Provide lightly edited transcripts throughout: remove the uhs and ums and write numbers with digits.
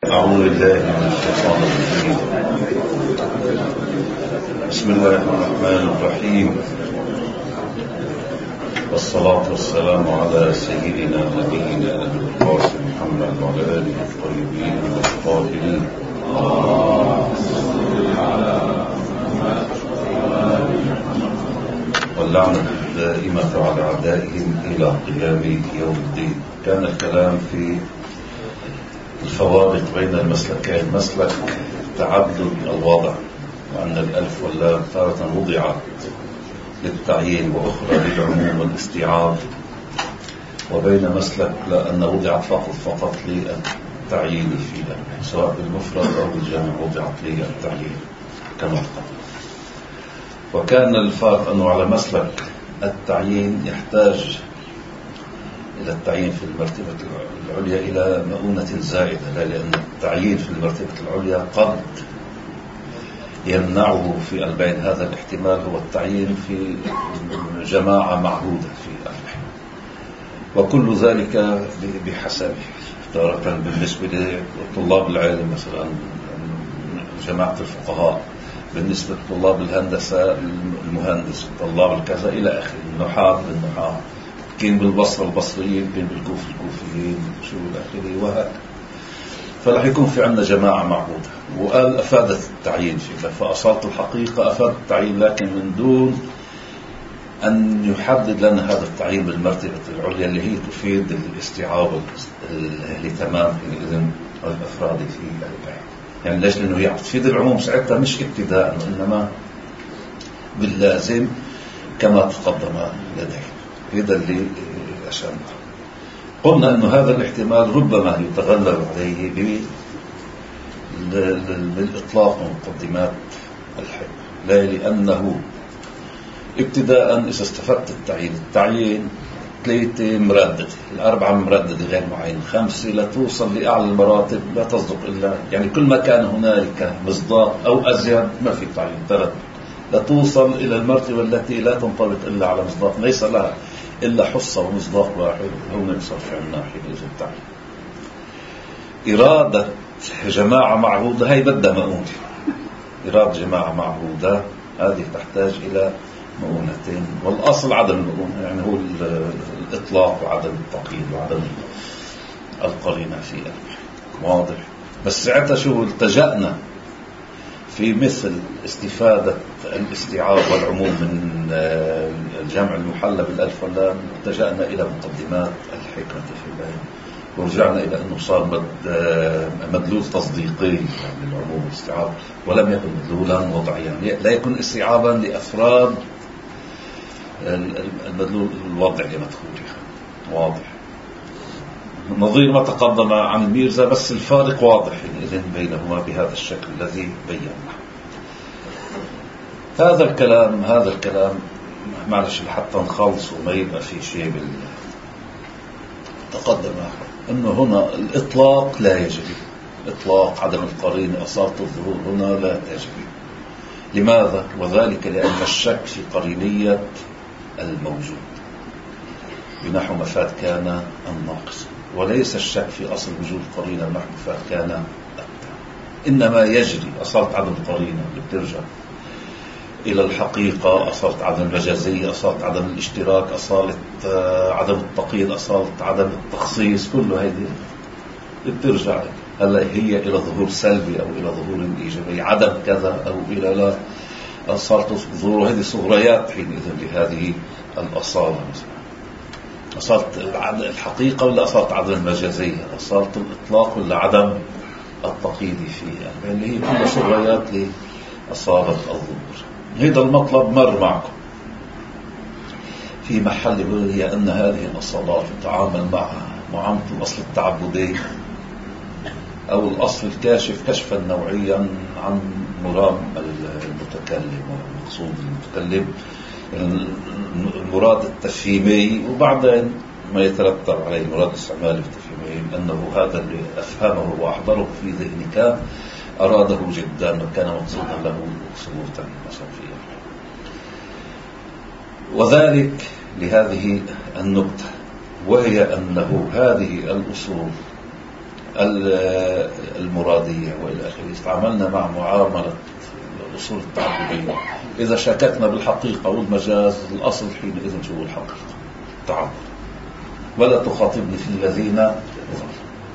أعوذ بالله من الشيطان الرجيم. بسم الله الرحمن الرحيم، والصلاة والسلام على سيدنا نبينا أبي القاسم محمد وعلى آله الطيبين الطاهرين. واللعنة الدائمة على أعدائهم إلى قيام يوم الدين. كان الكلام في الفوارق بين المسلكين، مسلك تعدد الوضع، وأن الألف واللام تارة وضعت للتعيين وأخرى للعموم والاستيعاب، وبين مسلك لأن وضعت فقط للتعيين فيها، سواء بالمفرد أو بالجمع وضعت للتعيين كما قبل. وكان الفرق أنه على مسلك التعيين يحتاج إلى التعيين في المرتبة العليا إلى مؤونة زائدة، لأن التعيين في المرتبة العليا قد يمنعه في البين. هذا الاحتمال هو التعيين في جماعة معهودة في البين، وكل ذلك بحسبه. تارة بالنسبة لطلاب العلم مثلا جماعة الفقهاء، بالنسبة لطلاب الهندسة المهندس، طلاب الكذا إلى آخره، النحاة بالنحاة، كين بالبصرة البصريين، كين بالكوفة الكوفيين، شو الآخره وهكذا. فراح يكون في عندنا جماعة معهودة، وقال أفادت التعيين فيها، فأصالة الحقيقة أفاد التعيين، لكن من دون أن يحدد لنا هذا التعيين بالمرتبة العليا اللي هي تفيد الاستيعاب الاهتمام بإذن الأفراد في البيت. يعني ليش؟ لأنه هي تفيد العموم ساعتها، مش ابتداء، إنما باللازم كما تقدم لديه. هذا اللي أشرنا. قلنا أنه هذا الاحتمال ربما يتغلب عليه بالإطلاق ومقدمات الحكم، لا لأنه ابتداء إذا استفدت التعيين 3 مرددة، 4 مرددة غير معين، 5 لتوصل لأعلى المراتب لا تصدق إلا، يعني كل ما كان هنالك مصداق أو أزيد ما في تعيين، تردد، لتوصل إلى المرتبة التي لا تنطبق إلا على مصداق، ليس لها إلا حصة ومصداق واحد، هنا يصرف عن ناحية التعيين. إرادة جماعة معهودة هي بدها مؤونة. إرادة جماعة معهودة هذه تحتاج إلى مؤونتين، والأصل عدم المؤونة، يعني هو الإطلاق وعدم التقييد وعدم القرينة في واضح. بس ساعتها شو التجأنا في مثل استفادة الاستيعاب والعموم من الجمع المحلى بالألف واللام، التجأنا إلى مقدمات الحكمة في البيان، ورجعنا إلى أنه صار مدلول تصديقي يعني العموم والاستيعاب، ولم يكن مدلولا وضعيا، لا يكون استيعابا لأفراد المدلول الوضعي لمدخولها. واضح. نظير ما تقدم عن الميرزا، بس الفارق واضح إذن بينهما بهذا الشكل الذي بينا. هذا الكلام معلش حتى نخلص وما يبقى في شيء تقدم أنه هنا الإطلاق لا يجري، إطلاق عدم القرينة أصالة الظهور هنا لا تجري. لماذا؟ وذلك لأن الشك في قرينية الموجود بنحو مفاد كان الناقص، وليس الشك في أصل وجود قرينة بنحو مفاد كان أبدا. إنما يجري أصالة عدم القرينة اللي بترجع إلى الحقيقة، أصالة عدم المجازية، أصالة عدم الاشتراك، أصالة عدم التقييد، أصالة عدم التخصيص، كل هذه بترجع هلا هي إلى ظهور سلبي أو إلى ظهور إيجابي، عدم كذا أو إلى لا، أصالة ظهور هذه صغريات حينئذ لهذه الأصالة. مثلا أصالة الحقيقة ولا أصالة عدم المجازية، أصالة الإطلاق ولا عدم التقييد فيها، اللي هي كل صغريات لأصالة الظهور. هذا المطلب مر معكم في محل، هي أن هذه الأصالات تتعامل مع معاملة الأصل التعبدي أو الأصل الكاشف كشفا نوعيا عن مرام المتكلم ومقصود المتكلم، المراد التفهيمي، وبعدين ما يترتب عليه المراد الاستعمالي التفهيمي، أنه هذا اللي أفهمه وأحضره في ذهنك أراده جدا وكان مقصودا له ثبوتا وصفيا. وذلك لهذه النقطة، وهي أنه هذه الأصول المرادية وإلى آخره. تعاملنا مع معاملة الأصول التعبدية. إذا شككنا بالحقيقة والمجاز الأصل حينئذ شو الحقيقة تعبد، ولا تخاطبني في الذين ظلموا.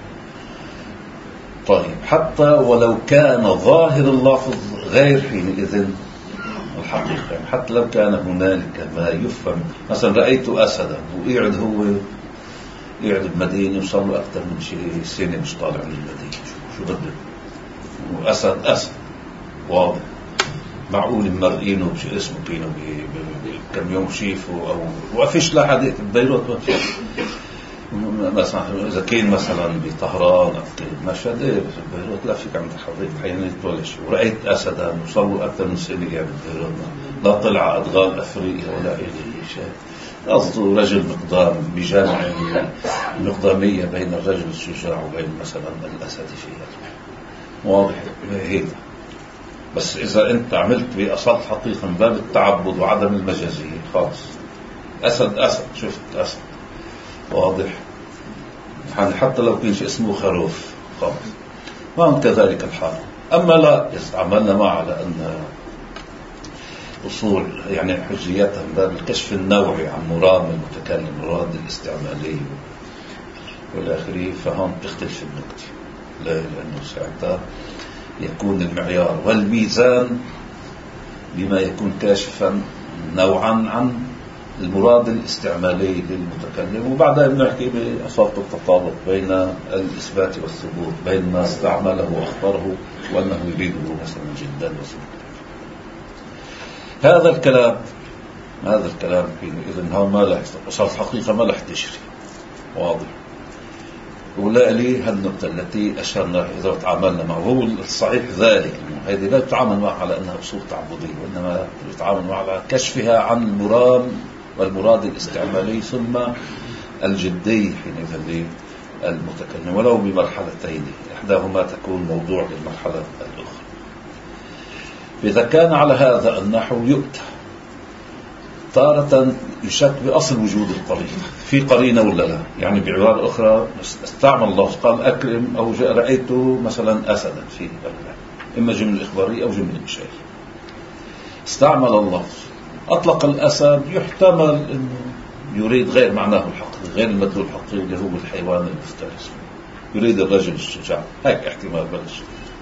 طيب حتى ولو كان ظاهر اللفظ غير حينئذ الحقيقة، حتى لو كان هنالك ما يفهم، مثلا رأيت أسدا ويقعد هو يقعد بمدينة وصار له أكثر من شيء سنة مش طالع من المدينة، شو بده؟ أسد واضح، معقول مرئينه بشي اسمه كينو كم يوم شيفه أو وقفش لا حديث ببيروت مثلا. إذا كان مثلا بطهران أو مشهد ببيروت لا فيك عند حضرتك حينيت ولا شيء. ورأيت أسدا وصار له أكثر من سنة قاعد ببيروت، لا طلع أدغال أفريقيا ولا أي شيء. قصده رجل مقدام بجامع المقدامية بين الرجل الشجاع وبين مثلا الأسد فيها، واضح هيك. بس إذا أنت عملت بأصل حقيقة من باب التعبد وعدم المجازية خالص، أسد شفت أسد واضح، حتى لو كانش اسمه خروف خالص ما هم كذلك الحال. أما لا استعملنا معه على أن أصول يعني حجيتها من باب الكشف النوعي عن مرام المتكلم، مراد الاستعمالي والآخري، فهم تختلف النقطة. لا، لأنه ساعتها يكون المعيار والميزان بما يكون كاشفا نوعا عن المراد الاستعمالي للمتكلم. وبعدها بنحكي بأصالة التطابق بين الإثبات والثبوت، بين ما استعمله واختاره وأنه يريده مثلا جدا وسبب. هذا الكلام إذن هو ما له وصارت حقيقة ما له تشري واضح. ولا لي هالنقطة التي أشرنا إذا تعاملنا معه هو الصحيح ذلك، هذه لا تتعامل معها على أنها أصول تعبدية، وإنما تتعامل معها على كشفها عن المرام والمراد الاستعمالي ثم الجدي حينئذ للمتكلم، ولو بمرحلتين إحداهما تكون موضوع للمرحلة الأخرى. إذا كان على هذا النحو يؤتى تارة يشك بأصل وجود القرينة، في قرينة ولا لا؟ يعني بعبارة أخرى استعمل الله قال أكرم أو رأيت مثلا أسدا في إما جملة إخبارية أو جملة إنشائية. استعمل الله أطلق الأسد، يحتمل أنه يريد غير معناه الحقيقي، غير المدلول الحقيقي اللي هو الحيوان المفترس، يريد الرجل الشجاع، هيك احتمال بلش.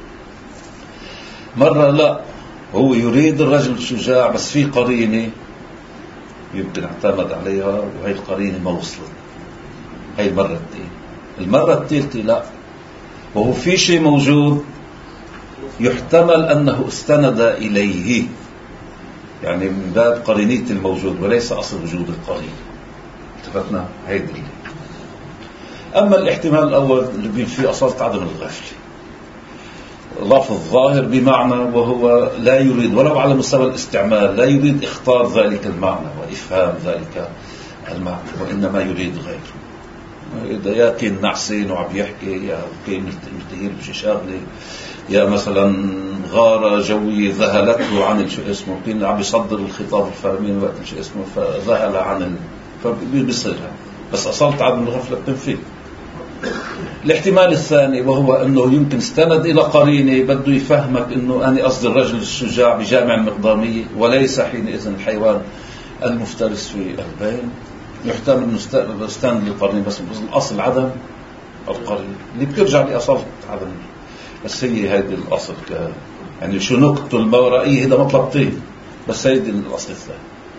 مرة لا، هو يريد الرجل الشجاع بس في قرينة يمكن اعتمد عليها وهي القرينة ما وصلت، هي المرة الثالثة لا، وهو في شيء موجود يحتمل أنه استند إليه، يعني من باب قرينية الموجود وليس أصل وجود القرينة. اتفقنا هيدا اللي. أما الاحتمال الأول اللي فيه أصالة عدم الغفلة، لفظ ظاهر بمعنى وهو لا يريد ولو على مستوى الاستعمال لا يريد إخطار ذلك المعنى وإفهام ذلك المعنى، وإنما يريد غيره. إذا يا كان نعسين وعم يحكي، يا كان ملتهير بشي شغلة، يا مثلا غارة جوية ذهلته عن شو اسمه، كان عم يصدر الخطاب الفرمين وقت شو اسمه فذهل عن فبيصيرها، بس أصلت عدم الغفلة بتنفيذ. الاحتمال الثاني وهو أنه يمكن استند إلى قرينة بده يفهمك أنه أنا قصد الرجل الشجاع بجامع المقدامية وليس حينئذ الحيوان المفترس في البين. يحتمل أنه استند للقرينة بس الأصل عدم القرينة اللي بترجع لأصل عدم، بس هي هيدي الأصل يعني شو نقطة المورائية هذا مطلبتين، بس هيدي الأصل الثاني.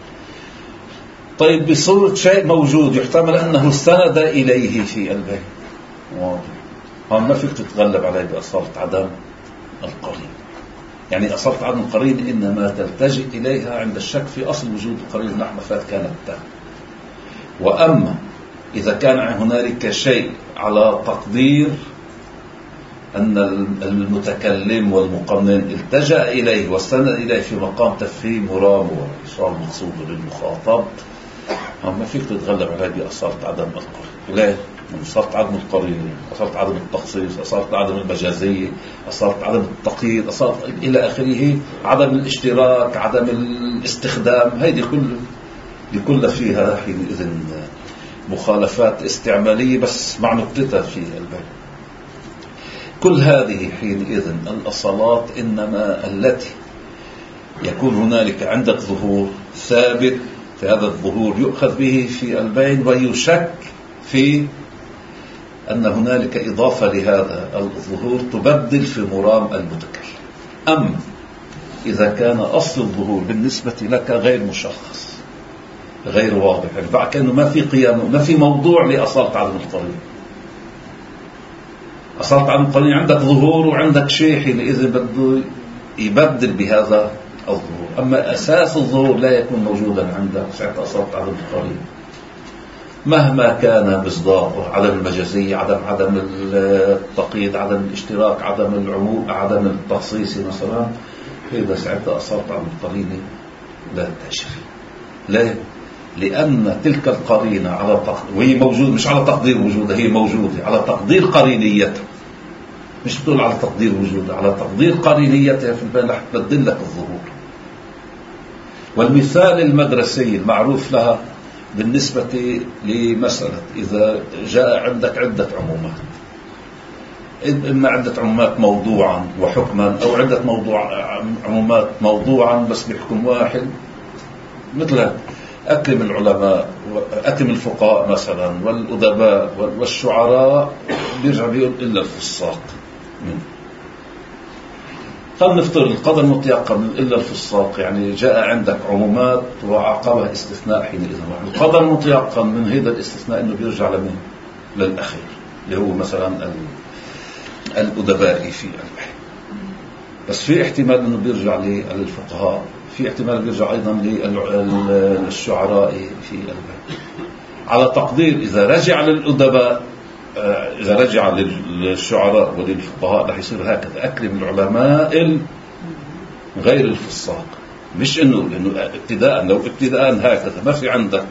طيب بصورة شيء موجود يحتمل أنه استند إليه في البين، واضح. هم ما فيك تتغلب عليه بأصالة عدم القرين، يعني أصالة عدم القرين إنما تلتجئ إليها عند الشك في أصل وجود القرين نحو فات كانت تام. وأما إذا كان هنالك شيء على تقدير أن المتكلم والمقنن التجأ إليه واستند إليه في مقام تفهيم مرام وإيصال مقصود للمخاطب، ما فيك تتغلب عليه بأصالة عدم القرين. ليه؟ أصالة عدم القرين، أصالة عدم التخصيص، أصالة عدم المجازية، أصالة عدم التقييد، أصالة إلى آخره، عدم الاشتراك، عدم الاستخدام، هذه كلها فيها حينئذ مخالفات استعمالية بس مع نقطتها في البين. كل هذه حينئذ الأصالات إنما التي يكون هنالك عندك ظهور ثابت، في هذا الظهور يؤخذ به في البين، ويشك في أن هنالك إضافة لهذا الظهور تبدل في مرام المتكلم. أما إذا كان أصل الظهور بالنسبة لك غير مشخص غير واضح، يعني كأنه ما في قيام، ما في موضوع لأصالة عدم القرين. أصالة عدم القرين عندك ظهور وعندك شيء حينئذ بده يبدل بهذا الظهور. أما أساس الظهور لا يكون موجودا عندك ساعة أصالة عدم القرين، مهما كان مصداقه، عدم المجازية، عدم التقييد، عدم الاشتراك، عدم العموم، عدم التخصيص مثلا، إذا ساعتها أصالة عدم القرين لا تأشري. ليه؟ لأن تلك القرينة على وهي موجودة، مش على تقدير وجودها، هي موجودة على تقدير قرينيتها، مش بتقول على تقدير وجودها، على تقدير قرينيتها في البين رح تبدل لك الظهور. والمثال المدرسي المعروف لها بالنسبة لمسألة إذا جاء عندك عدة عمومات، إما عدة عمومات موضوعا وحكما، أو عدة عمومات موضوعا بس بحكم واحد، مثل أكرم العلماء وأكرم الفقهاء مثلا والأدباء والشعراء، بيرجع بيقول إلا الفصاق. خلينا نفترض القدر المتيقن إلا الفصاق، يعني جاء عندك عمومات وعقبها استثناء حينئذ. القدر المتيقن من هذا الاستثناء إنه بيرجع لمين؟ للأخير اللي هو مثلا الأدباء في البحث. بس في احتمال إنه بيرجع للفقهاء، في احتمال بيرجع أيضا للشعراء في البحث، على تقدير إذا رجع للأدباء، إذا رجع للشعراء وللفقهاء رح يصير هكذا: أكرم العلماء غير الفصاق. مش لأنه ابتداء، لو ابتداء هكذا ما في عندك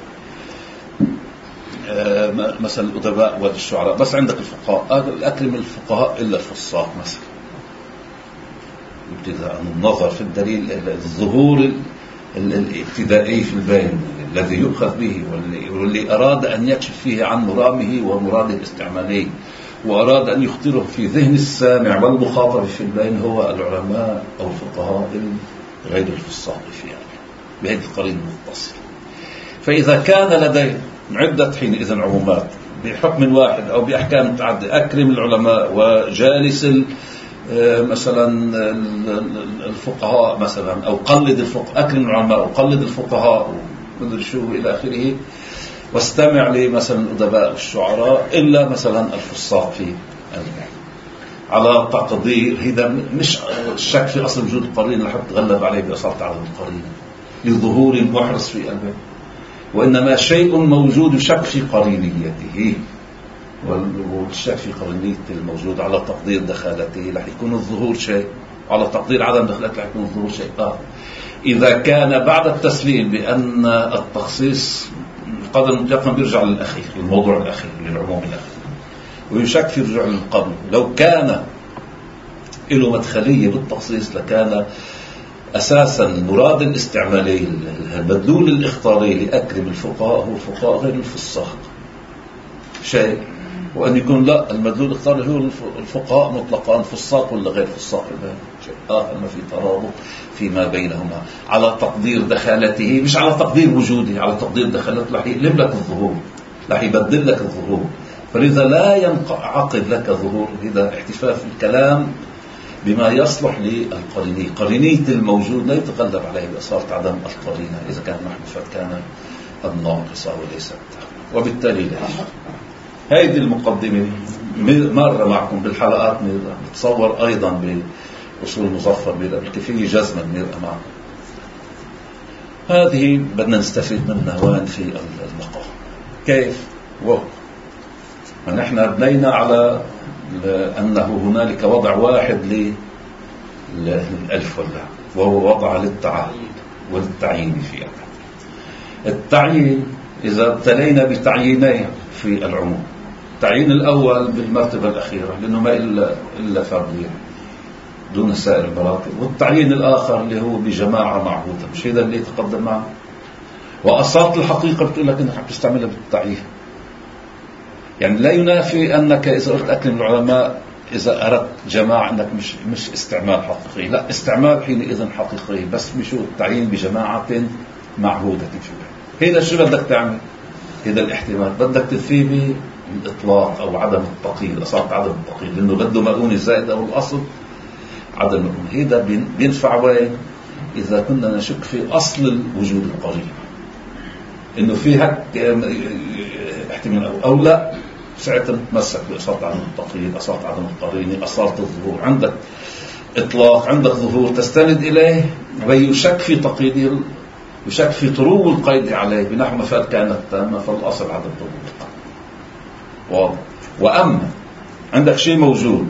مثلا الأدباء والشعراء، بس عندك الفقهاء، أكرم الفقهاء إلا الفصاق مثلا، ابتداء. النظر في الدليل الظهور الابتدائي في البين الذي يؤخذ به، واللي أراد أن يكشف فيه عن مرامه ومراده الاستعمالي، وأراد أن يخطره في ذهن السامع والمخاطب في البين، هو العلماء أو الفقهاء غير الفصاق فيها بهذه القرين المتصل. فإذا كان لديه عدة حينئذ عمومات بحكم واحد أو بأحكام متعددة، أكرم العلماء وجالس مثلا الفقهاء مثلا، أو قلد الفقهاء، أكرم العلماء وقلد الفقهاء ومدري شو إلى آخره، واستمع لمثلا الأدباء والشعراء إلا مثلا الفصاق في البحث، على تقدير هذا مش الشك في أصل وجود القرين اللي تغلب عليه بأصالة عدم القرين لظهور محرص في البحث، وإنما شيء موجود يشك في قرينيته، والشك في قرينية الموجود على تقدير دخالته رح يكون الظهور شيء، على تقدير عدم دخالته رح يكون الظهور شيء آخر. إذا كان بعد التسليم بأن التخصيص قدر المتيقن بيرجع للأخير، للموضوع الأخير، للعموم الأخير، ويشك في رجوع للقبل، لو كان له مدخلية بالتخصيص لكان أساسا المراد الاستعمالي المدلول الاختاري لأكرم الفقهاء هو الفقهاء غير الفصاق شيء، وأن يكون لا المدلول الاختاري هو الفقهاء مطلقا، فصاق ولا غير فصاق شيء آخر، ما في ترابط فيما بينهما على تقدير دخالته، مش على تقدير وجوده، على تقدير دخالته رح يقلب لك الظهور، رح يبدل لك الظهور. فلذا لا ينعقد لك ظهور، إذا احتفاف الكلام بما يصلح للقرينية. قرينية الموجود لا يتغلب عليه بأصالة عدم القرينة إذا كان محذوفة كان الناقصة وليست. وبالتالي هذه المقدمة مرة معكم بالحلقات، نتصور أيضا بأصول مظفر بالكيفية جزما معكم. هذه بدنا نستفيد منها وين في المقام كيف ونحن بنينا على أنه هنالك وضع واحد للألف واللام، وهو وضع للتعاين والتعيين فيها. التعيين إذا ابتلينا بتعيينين في العموم، التعيين الأول بالمرتبة الأخيرة لأنه ما إلا فردية دون سائر المراتب، والتعيين الآخر اللي هو بجماعة معهودة، مش هذا اللي يتقدم معه. وأصالة الحقيقة بتقول لك أنك تستعملها بالتعيين، يعني لا ينافي أنك إذا قلت أكرم العلماء إذا أردت جماعة أنك مش استعمال حقيقي، لا استعمال حينئذ حقيقي، بس بشو التعيين بجماعة معهودة. هذا شو بدك تعمل؟ هذا الاحتمال بدك تفيه بالإطلاق أو عدم التقييد، أصابت عدم التقييد لأنه بده مؤونة زائدة أو الأصل عدم المؤونة. هذا بينفع وين؟ إذا كنا نشك في أصل وجود القرين، إنه في هك احتمال أو لا، ساعتها نتمسك بأصالة عدم التقييد، أصالة عدم القرينة، أصالة الظهور. عندك إطلاق، عندك ظهور تستند إليه، ويشك في تقييده، يشك في طرو القيد عليه بنحو مثال كانت تامة، فالأصل عدم الظهور. واضح. وأما عندك شيء موجود،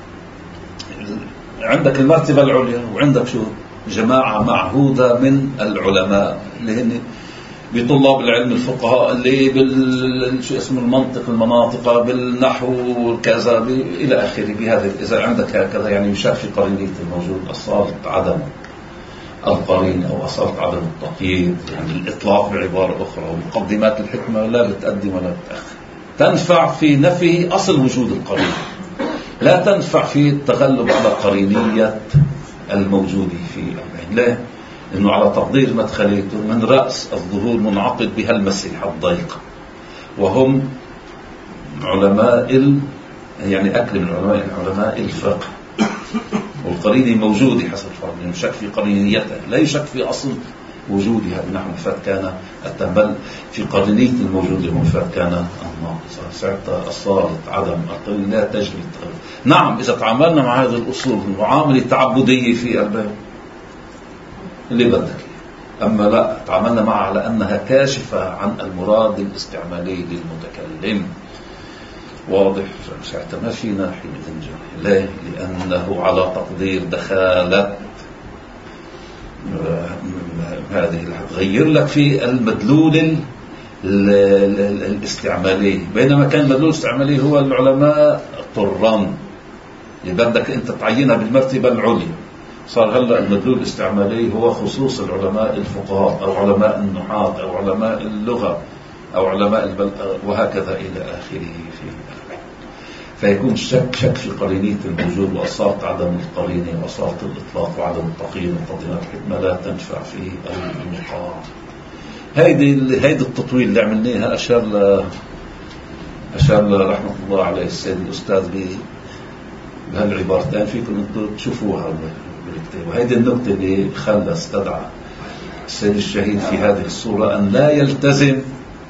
عندك المرتبة العليا، وعندك شو جماعة معهودة من العلماء اللي هن بطلاب العلم الفقهاء اللي شو اسمه المنطق، المناطق، بالنحو كذا إلى آخره. بهذا إذا عندك هكذا يعني يشك في قرينية الموجود، أصالة عدم القرين أو أصالة عدم التقييد، يعني الإطلاق بعبارة أخرى. ومقدمات الحكمة لا بتقدم ولا بتأخر، تنفع في نفي أصل وجود القرين، لا تنفع في التغلب على قرينية الموجود في العين. ليه؟ إنه على تقدير مدخليته من رأس الظهور منعقد بها المسيحة الضيقة، وهم علماء يعني أكل من علماء الفقه، والقرينة موجودة حسب الفرق، يعني يشك في قرينيتها، لا يشك في أصل وجودها بنحو مفاد كان التنبل في قرينية الموجود المفاد كان الناقصة. ساعتها أصالة عدم القرين لا تجري التغير. نعم إذا تعاملنا مع هذه الأصول معاملة تعبدية في الباب اللي بدك، أما لا تعاملنا معها على أنها كاشفة عن المراد الاستعمالي للمتكلم. واضح. ساعتها ما فينا حينئذ نجري. ليه؟ لأنه على تقدير دخالة هذه غير لك في المدلول الاستعمالي، بينما كان المدلول الاستعمالي هو العلماء طران اللي بدك أنت تعينها بالمرتبة العليا. صار هلأ المدلول الاستعمالي هو خصوص العلماء الفقهاء أو علماء النحاة أو علماء اللغة أو علماء وهكذا إلى آخره. فيكون شك في قرينية الموجود وأصالة عدم القرينة وأصالة الإطلاق وعدم التقييد ومقدمات الحكمة لا تنفع في المقام. هيدي التطويل اللي عملناها أشار رحمة الله عليه السيد الأستاذ بهالعبارتين، فيكم أنتم تشوفوها بالكتاب. وهيدي النقطة اللي خلى استدعى السيد الشهيد في هذه الصورة أن لا يلتزم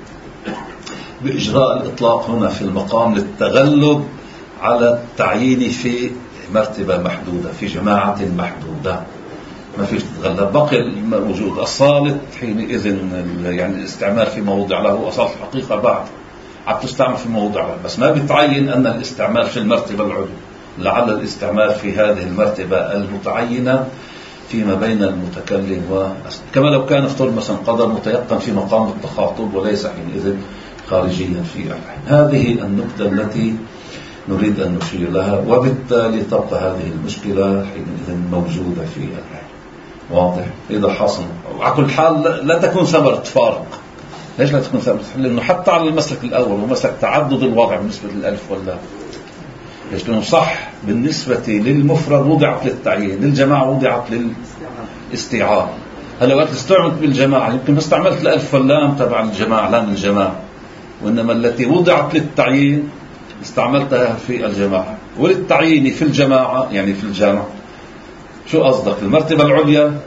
بإجراء الإطلاق هنا في المقام للتغلب على التعيين في مرتبة محدودة في جماعة محدودة. ما فيش تتغلب، بقي الوجود أصالة حينئذ يعني الاستعمال في موضع له أصالة الحقيقة بعد عم تستعمل في موضع له، بس ما بتعين أن الاستعمال في المرتبة العليا، لعل الاستعمال في هذه المرتبة المتعينة فيما بين المتكلم كما لو كان افترض مثلا قدر متيقن في مقام التخاطب وليس حينئذ خارجيا في العين. هذه النقطة التي نريد أن نشير لها، وبالتالي تبقى هذه المشكلة حينئذ موجودة في العين. واضح؟ إذا حصل على كل حال لا تكون ثمرة فارق. ليش لا تكون ثمرة؟ لأنه حتى على المسلك الأول ومسلك تعدد الوضع بالنسبة للألف واللام، ليش؟ لأنه صح بالنسبة للمفرد وضعت للتعيين، للجماعة وضعت للاستيعاب. هلا وقت استعملت بالجماعة يمكن ما استعملت الألف واللام تبع الجماعة، لام الجماعة، وإنما التي وضعت للتعيين استعملتها في الجماعة، وللتعيين في الجماعة يعني في الجامع. شو قصدك؟ المرتبة العليا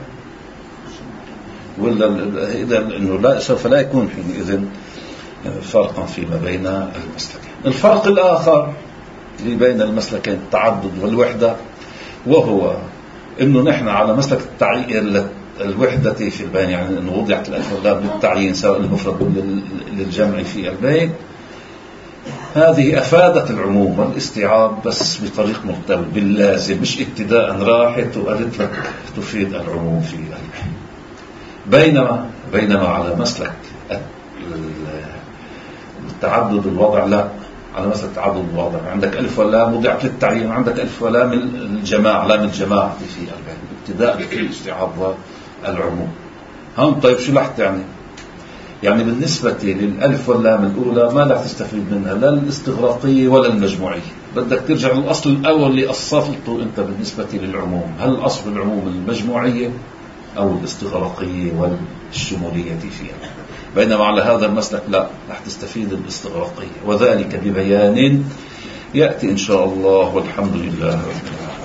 ولا إذا إنه لا سوف لا يكون حينئذ فرقا فيما بين المسلكين. الفرق الآخر اللي بين المسلكين التعدد والوحدة، وهو إنه نحن على مسلك التعيين الوحدة في البين، يعني إنه وضعت الألف واللام للتعيين سواء المفرد للجمع في البين. هذه أفادت العموم والاستيعاب بس بطريق مرتبط باللازم، مش ابتداء راحت وقالت لك تفيد العموم في البين. بينما على مسلك التعدد الوضع لا، على مسلك تعدد الوضع عندك ألف ولام وضعت للتعيين، وعندك ألف ولام الجماعة، لام الجماعة في البين ابتداء في الاستيعاب والعموم. هم طيب شو لحت يعني بالنسبة للألف واللام الأولى ما لا تستفيد منها لا الاستغراقية ولا المجموعية. بدك ترجع للأصل الأول اللي أصلته أنت بالنسبة للعموم. هل أصل العموم المجموعية أو الاستغراقية والشمولية فيها؟ بينما على هذا المسلك لا، رح تستفيد الاستغراقية، وذلك ببيان يأتي إن شاء الله، والحمد لله رب العالمين.